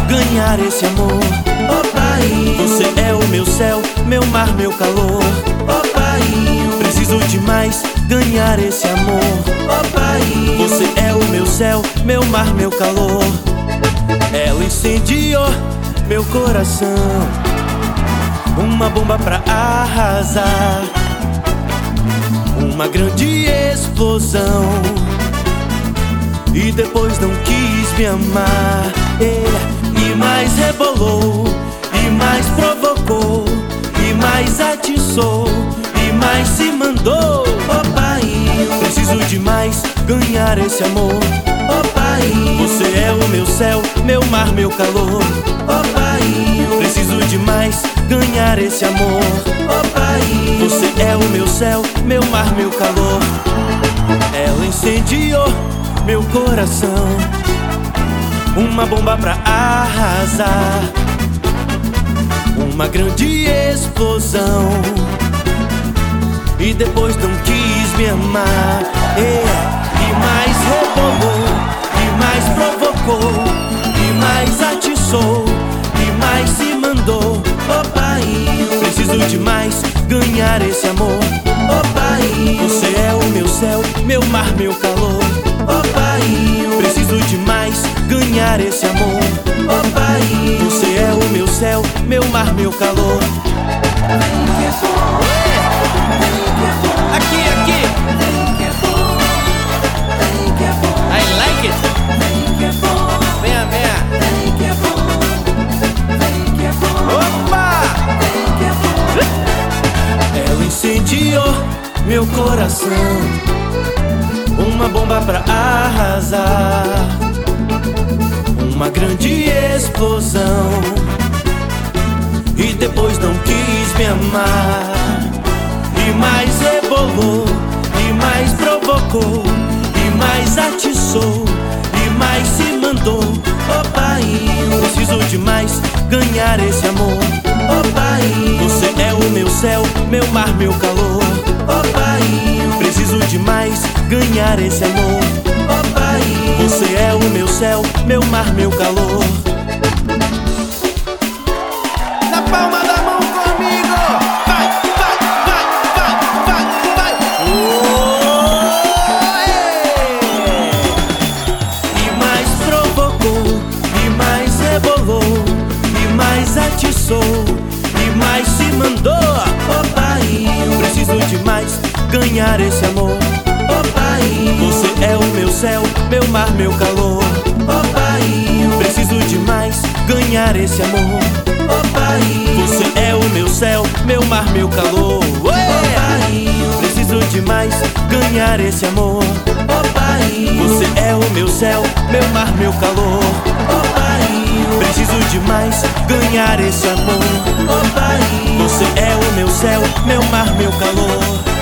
ganhar esse amor. Ô painho, Você é o meu céu, meu mar, meu calor. ô painho, Preciso demais ganhar esse amor. ô painho, Você é o meu céu, meu mar, meu calor. Ela incendiou meu coração, uma bomba pra arrasar, uma grande explosão. E depois não quis me amar, e mais rebolou, e mais provocou, e mais atiçou, e mais se mandou. ô painho, Preciso demais ganhar esse amor. ô painho, Você é o meu céu, meu mar, meu calor. ô painho, Preciso demais ganhar esse amor. ô painho, Você é o meu céu, meu mar, meu calor. Ela incendiou meu coração, uma bomba pra arrasar, uma grande explosão. E depois não quis me amar, e mais rebolou, e mais provocou, e mais atiçou, e mais se mandou. ô painho, Preciso demais ganhar esse amor. ô painho, Você é o meu céu, meu mar, meu calor. ô painho, Preciso demais ganhar esse amor. ô painho, Você é o meu céu, meu mar, meu calor. Aqui, aqui. I like it. Venha, venha. Opa! Ela incendiou meu coração, uma bomba pra arrasar, uma grande explosão. E depois não quis me amar, e mais rebolou, e mais provocou, e mais atiçou, e mais se mandou. ô painho, Preciso demais ganhar esse amor. ô painho, Você é o meu céu, meu mar, meu calor. ô painho, Preciso demais ganhar esse amor. ô painho, Você é o meu céu, meu mar, meu calor. Na palma da mão comigo. Vai, vai, vai, vai, vai, vai. E mais provocou, e mais rebolou, e mais atiçou, e mais se mandou. ô painho, Preciso demais ganhar esse amor. ô painho, Você é o meu céu, meu mar, meu calor. ô painho, Preciso demais ganhar esse amor. ô painho, Você é o meu céu, meu mar, meu calor. ô painho, Preciso demais ganhar esse amor. ô painho, Você é o meu céu, meu mar, meu calor. ô painho, Preciso demais ganhar esse amor. ô painho, Você é o meu céu, meu mar, meu calor.